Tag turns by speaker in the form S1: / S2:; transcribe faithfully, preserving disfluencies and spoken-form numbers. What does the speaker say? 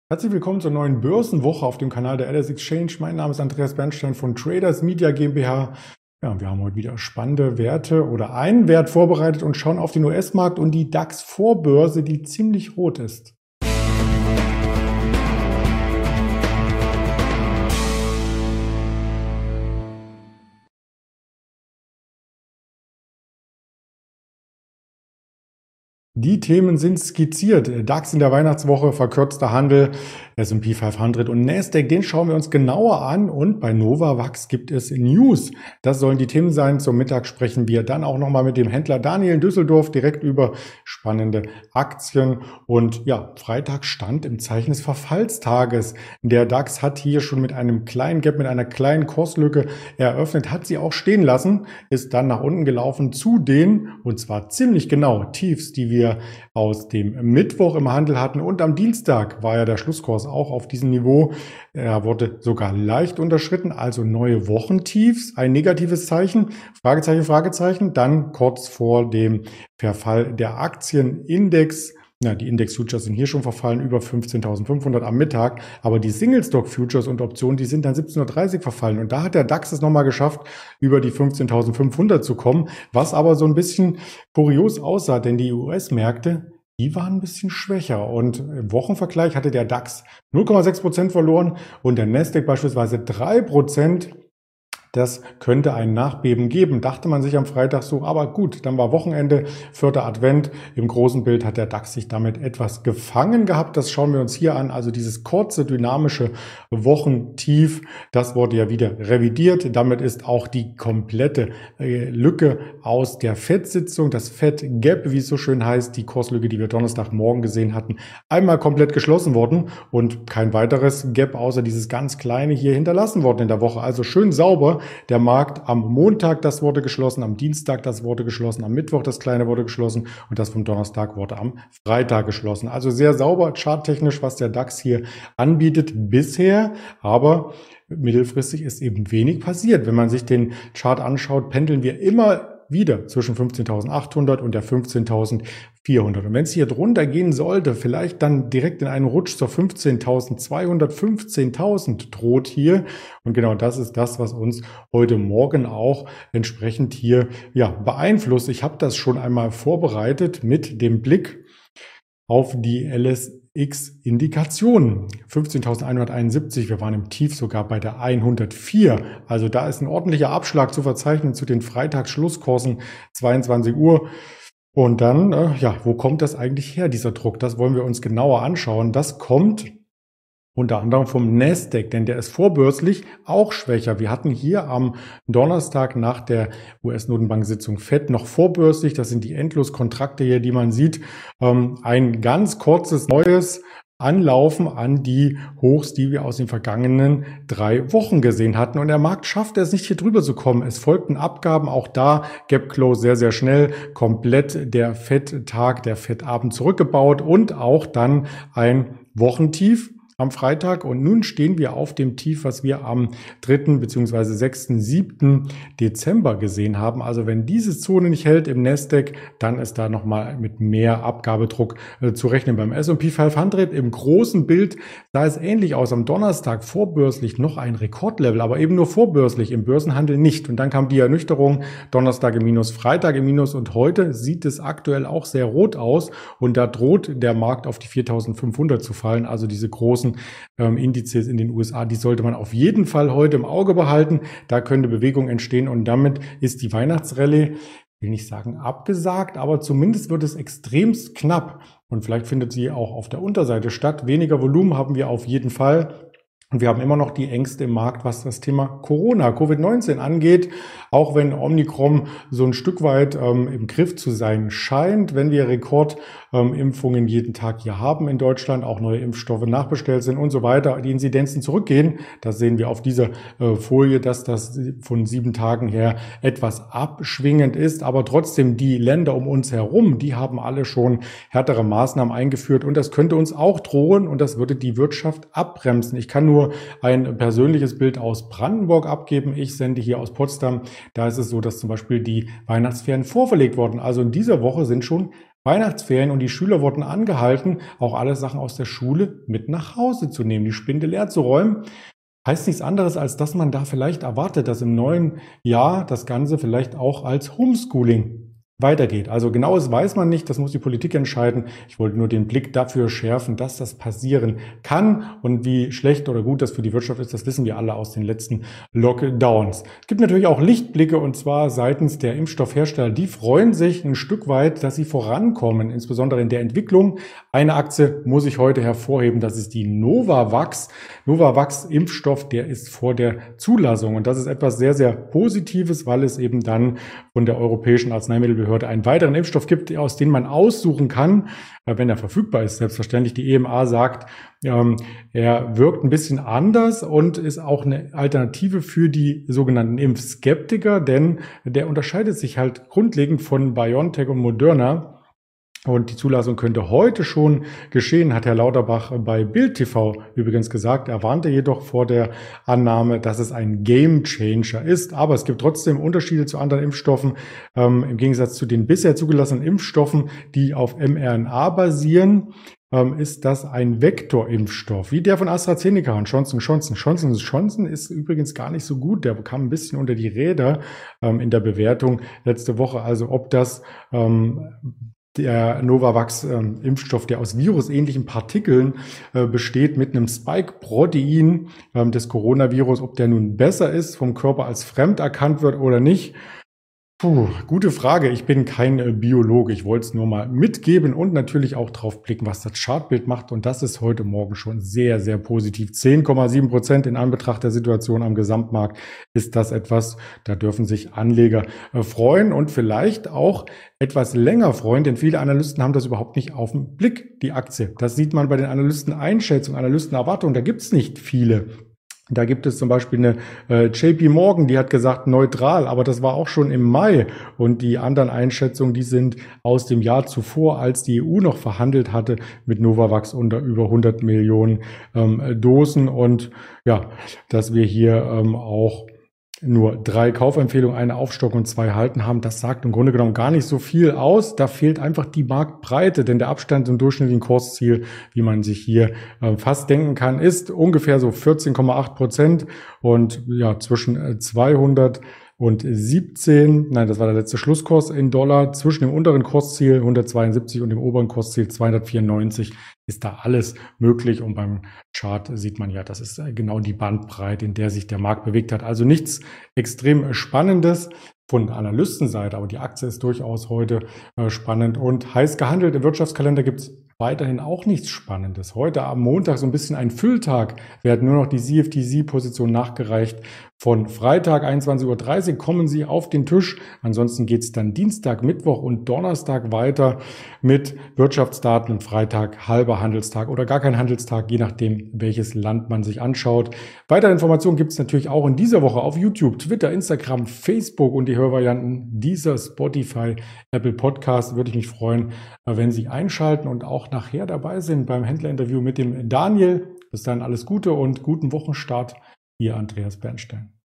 S1: Herzlich willkommen zur neuen Börsenwoche auf dem Kanal der L S Exchange. Mein Name ist Andreas Bernstein von Traders Media GmbH. Ja, wir haben heute wieder spannende Werte oder einen Wert vorbereitet und schauen auf den U S-Markt und die DAX-Vorbörse, die ziemlich rot ist. Die Themen sind skizziert. DAX in der Weihnachtswoche, verkürzter Handel, S und P fünfhundert und Nasdaq, den schauen wir uns genauer an. Und bei Novavax gibt es News. Das sollen die Themen sein. Zum Mittag sprechen wir dann auch nochmal mit dem Händler Daniel in Düsseldorf direkt über spannende Aktien. Und ja, Freitag stand im Zeichen des Verfallstages. Der DAX hat hier schon mit einem kleinen Gap, mit einer kleinen Kurslücke eröffnet, hat sie auch stehen lassen, ist dann nach unten gelaufen zu den, und zwar ziemlich genau, Tiefs, die wir aus dem Mittwoch im Handel hatten, und am Dienstag war ja der Schlusskurs auch auf diesem Niveau. Er wurde sogar leicht unterschritten, also neue Wochentiefs, ein negatives Zeichen, Fragezeichen, Fragezeichen, dann kurz vor dem Verfall der Aktienindex. Ja, die Index-Futures sind hier schon verfallen, über fünfzehntausendfünfhundert am Mittag, aber die Single-Stock-Futures und Optionen, die sind dann siebzehn Uhr dreißig verfallen, und da hat der DAX es nochmal geschafft, über die fünfzehntausendfünfhundert zu kommen, was aber so ein bisschen kurios aussah, denn die U S-Märkte, die waren ein bisschen schwächer, und im Wochenvergleich hatte der DAX null Komma sechs Prozent verloren und der Nasdaq beispielsweise drei Prozent. Das könnte ein Nachbeben geben, dachte man sich am Freitag so, aber gut, dann war Wochenende, vierter Advent. Im großen Bild hat der DAX sich damit etwas gefangen gehabt. Das schauen wir uns hier an. Also dieses kurze, dynamische Wochentief, das wurde ja wieder revidiert. Damit ist auch die komplette äh, Lücke aus der Fed-Sitzung, das Fed-Gap, wie es so schön heißt, die Kurslücke, die wir Donnerstagmorgen gesehen hatten, einmal komplett geschlossen worden und kein weiteres Gap außer dieses ganz kleine hier hinterlassen worden in der Woche. Also schön sauber. Der Markt am Montag, das wurde geschlossen, am Dienstag, das wurde geschlossen, am Mittwoch, das kleine wurde geschlossen, und das vom Donnerstag wurde am Freitag geschlossen. Also sehr sauber, charttechnisch, was der DAX hier anbietet bisher, aber mittelfristig ist eben wenig passiert. Wenn man sich den Chart anschaut, pendeln wir immer wieder zwischen fünfzehntausendachthundert und der fünfzehntausendvierhundert. Und wenn es hier drunter gehen sollte, vielleicht dann direkt in einen Rutsch zur fünfzehntausendzweihundert, fünfzehntausend droht hier. Und genau das ist das, was uns heute Morgen auch entsprechend hier ja beeinflusst. Ich habe das schon einmal vorbereitet mit dem Blick auf die L S X-Indikationen. fünfzehntausendeinhunderteinundsiebzig, wir waren im Tief sogar bei der hundertvier. Also da ist ein ordentlicher Abschlag zu verzeichnen zu den Freitagsschlusskursen zweiundzwanzig Uhr. Und dann, äh, ja, wo kommt das eigentlich her, dieser Druck? Das wollen wir uns genauer anschauen. Das kommt unter anderem vom Nasdaq, denn der ist vorbörslich auch schwächer. Wir hatten hier am Donnerstag nach der U S-Notenbank-Sitzung Fed noch vorbörslich, das sind die Endloskontrakte hier, die man sieht, ein ganz kurzes neues Anlaufen an die Hochs, die wir aus den vergangenen drei Wochen gesehen hatten. Und der Markt schaffte es nicht, hier drüber zu kommen. Es folgten Abgaben, auch da Gap Close sehr, sehr schnell, komplett der Fed-Tag, der Fed-Abend zurückgebaut und auch dann ein Wochentief am Freitag, und nun stehen wir auf dem Tief, was wir am dritten bzw. sechsten, siebten Dezember gesehen haben. Also wenn diese Zone nicht hält im Nasdaq, dann ist da nochmal mit mehr Abgabedruck äh, zu rechnen. Beim S und P fünfhundert im großen Bild sah es ähnlich aus. Am Donnerstag vorbörslich noch ein Rekordlevel, aber eben nur vorbörslich, im Börsenhandel nicht. Und dann kam die Ernüchterung, Donnerstag im Minus, Freitag im Minus, und heute sieht es aktuell auch sehr rot aus, und da droht der Markt auf die viertausendfünfhundert zu fallen. Also diese großen Ähm, Indizes in den U S A, die sollte man auf jeden Fall heute im Auge behalten. Da könnte Bewegung entstehen, und damit ist die Weihnachtsrallye, will nicht sagen abgesagt, aber zumindest wird es extremst knapp, und vielleicht findet sie auch auf der Unterseite statt. Weniger Volumen haben wir auf jeden Fall. Und wir haben immer noch die Ängste im Markt, was das Thema Corona, Covid neunzehn angeht, auch wenn Omikron so ein Stück weit ähm, im Griff zu sein scheint, wenn wir Rekordimpfungen ähm, jeden Tag hier haben in Deutschland, auch neue Impfstoffe nachbestellt sind und so weiter, die Inzidenzen zurückgehen. Das sehen wir auf dieser äh, Folie, dass das von sieben Tagen her etwas abschwingend ist, aber trotzdem die Länder um uns herum, die haben alle schon härtere Maßnahmen eingeführt, und das könnte uns auch drohen, und das würde die Wirtschaft abbremsen. Ich kann nur ein persönliches Bild aus Brandenburg abgeben. Ich sende hier aus Potsdam. Da ist es so, dass zum Beispiel die Weihnachtsferien vorverlegt wurden. Also in dieser Woche sind schon Weihnachtsferien und die Schüler wurden angehalten, auch alle Sachen aus der Schule mit nach Hause zu nehmen, die Spinde leer zu räumen. Heißt nichts anderes, als dass man da vielleicht erwartet, dass im neuen Jahr das Ganze vielleicht auch als Homeschooling weitergeht. Also genaues weiß man nicht, das muss die Politik entscheiden. Ich wollte nur den Blick dafür schärfen, dass das passieren kann, und wie schlecht oder gut das für die Wirtschaft ist, das wissen wir alle aus den letzten Lockdowns. Es gibt natürlich auch Lichtblicke, und zwar seitens der Impfstoffhersteller. Die freuen sich ein Stück weit, dass sie vorankommen, insbesondere in der Entwicklung. Eine Aktie muss ich heute hervorheben, das ist die Novavax. Novavax Impfstoff, der ist vor der Zulassung, und das ist etwas sehr, sehr Positives, weil es eben dann von der Europäischen Arzneimittelbehörde einen weiteren Impfstoff gibt, aus dem man aussuchen kann, wenn er verfügbar ist. Selbstverständlich, die E M A sagt, ähm, er wirkt ein bisschen anders und ist auch eine Alternative für die sogenannten Impfskeptiker, denn der unterscheidet sich halt grundlegend von BioNTech und Moderna. Und die Zulassung könnte heute schon geschehen, hat Herr Lauterbach bei Bild T V übrigens gesagt. Er warnte jedoch vor der Annahme, dass es ein Gamechanger ist. Aber es gibt trotzdem Unterschiede zu anderen Impfstoffen. Ähm, im Gegensatz zu den bisher zugelassenen Impfstoffen, die auf mRNA basieren, ähm, ist das ein Vektorimpfstoff, wie der von AstraZeneca und Johnson Johnson. Johnson Johnson ist übrigens gar nicht so gut. Der kam ein bisschen unter die Räder ähm, in der Bewertung letzte Woche. Also ob das ähm, der Novavax-Impfstoff, ähm, der aus virusähnlichen Partikeln äh, besteht, mit einem Spike-Protein ähm, des Coronavirus, ob der nun besser ist, vom Körper als fremd erkannt wird oder nicht. Puh, gute Frage. Ich bin kein äh, Biologe. Ich wollte es nur mal mitgeben und natürlich auch drauf blicken, was das Chartbild macht. Und das ist heute Morgen schon sehr, sehr positiv. zehn Komma sieben Prozent in Anbetracht der Situation am Gesamtmarkt ist das etwas, da dürfen sich Anleger äh, freuen und vielleicht auch etwas länger freuen, denn viele Analysten haben das überhaupt nicht auf den Blick, die Aktie. Das sieht man bei den Analysteneinschätzungen, Analystenerwartungen. Da gibt es nicht viele. Da gibt es zum Beispiel eine äh, J P Morgan, die hat gesagt neutral, aber das war auch schon im Mai. Und die anderen Einschätzungen, die sind aus dem Jahr zuvor, als die E U noch verhandelt hatte mit Novavax unter über hundert Millionen ähm, Dosen. Und ja, dass wir hier ähm, auch nur drei Kaufempfehlungen, eine Aufstockung und zwei halten haben, das sagt im Grunde genommen gar nicht so viel aus. Da fehlt einfach die Marktbreite, denn der Abstand zum durchschnittlichen Kursziel, wie man sich hier äh, fast denken kann, ist ungefähr so vierzehn Komma acht Prozent und ja, zwischen zweihundert und siebzehn, nein, das war der letzte Schlusskurs in Dollar, zwischen dem unteren Kursziel hundertzweiundsiebzig und dem oberen Kursziel zweihundertvierundneunzig ist da alles möglich. Und beim Chart sieht man ja, das ist genau die Bandbreite, in der sich der Markt bewegt hat. Also nichts extrem Spannendes von Analystenseite, aber die Aktie ist durchaus heute äh, spannend und heiß gehandelt. Im Wirtschaftskalender gibt es weiterhin auch nichts Spannendes. Heute am Montag so ein bisschen ein Fülltag, werden nur noch die C F T C-Position nachgereicht. Von Freitag einundzwanzig Uhr dreißig kommen sie auf den Tisch. Ansonsten geht es dann Dienstag, Mittwoch und Donnerstag weiter mit Wirtschaftsdaten und Freitag halber Handelstag oder gar kein Handelstag, je nachdem, welches Land man sich anschaut. Weitere Informationen gibt es natürlich auch in dieser Woche auf YouTube, Twitter, Instagram, Facebook und die Hörvarianten dieser Spotify, Apple Podcast. Würde ich mich freuen, wenn Sie einschalten und auch nachher dabei sind beim Händlerinterview mit dem Daniel. Bis dann alles Gute und guten Wochenstart. Ihr Andreas Bernstein.